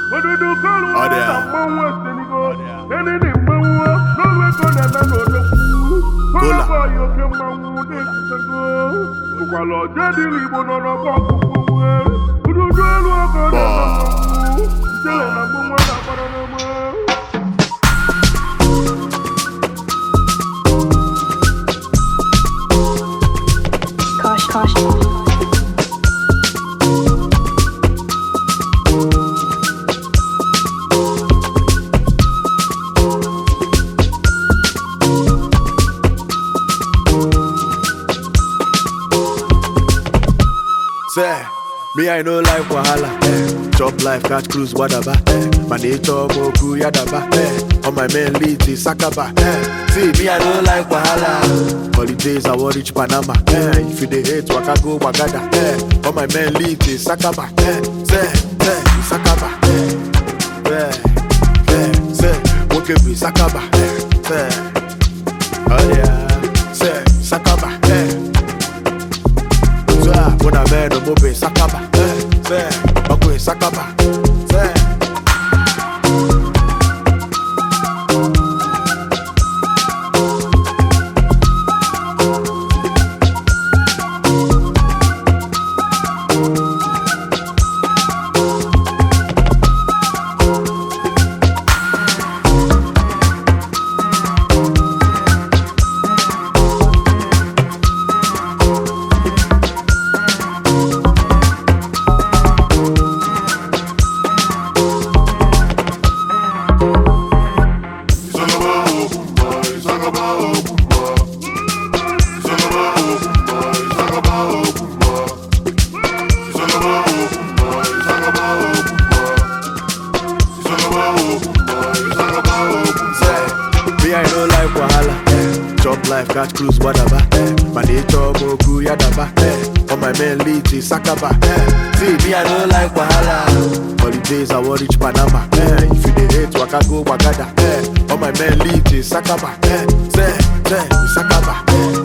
Me, I know life wahala. Chop life, catch cruise, wadaba. My nature, moku, yadaba. On my main lead is Sakaba. See, me, I know life wahala. Holidays, I want reach Panama. If you dey hate, waka go, wagada. On my main lead is Sakaba. Sakaba. Woke up with Sakaba. Oh yeah, Sakaba. When I man no move Sakaba, Bakwe Sakaba, life, catch cruise, whatever. My nature, moku, yadaba. On my main lead is Sakaba. See, me, I don't like wahala. Holidays, I want reach Panama. If you dey hate, waka go, wagada. On my main lead is Sakaba. Sakaba.